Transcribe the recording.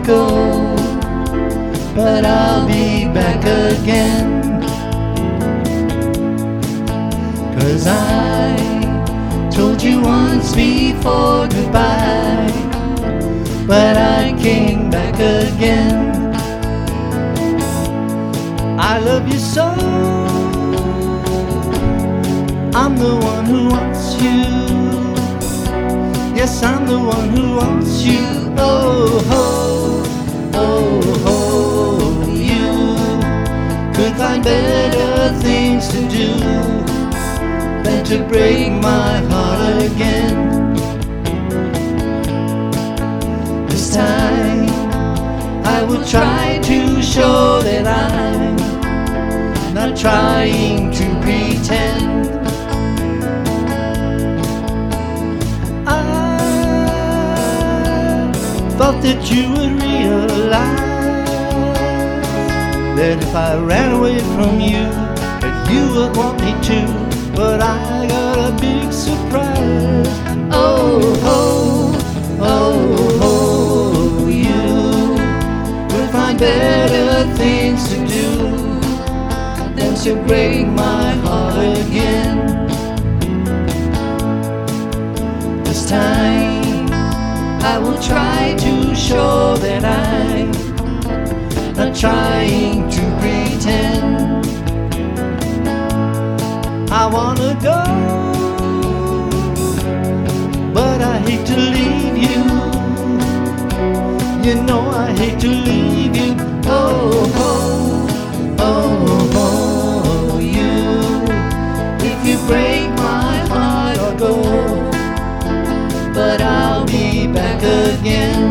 go, but I'll be back again. 'Cause I told you once before goodbye, but I came back again. I love you so, I'm the one who wants you. Yes, I'm the one who wants you. Oh, oh, oh, oh, you could find better things to do than to break my heart again. This time I will try to show that I'm not trying to pretend. I thought that you would realize that if I ran away from you, that you would want me to. But I got a big surprise. Oh, oh, oh, oh, you will find better things to do than to break my heart again. This time I will try to show that I'm not trying to pretend. I wanna go, but I hate to leave you. You know I hate to leave you. Oh, oh, oh, oh, you. If you break my heart, I'll go, but I'll be back again.